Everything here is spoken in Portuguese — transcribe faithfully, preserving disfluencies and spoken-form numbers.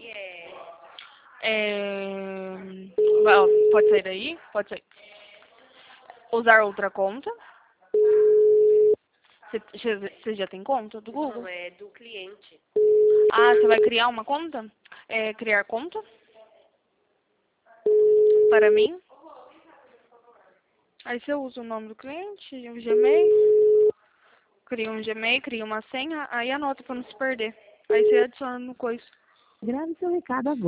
É... ó, pode sair daí? Pode sair. Usar outra conta. Você já tem conta do Google? Não, é do cliente. Ah, você vai criar uma conta? É, criar conta? Para mim. Aí você usa o nome do cliente, o Gmail. Cria um Gmail, cria uma senha, aí anota para não se perder. Aí você adiciona no coisa. Grave seu recado agora.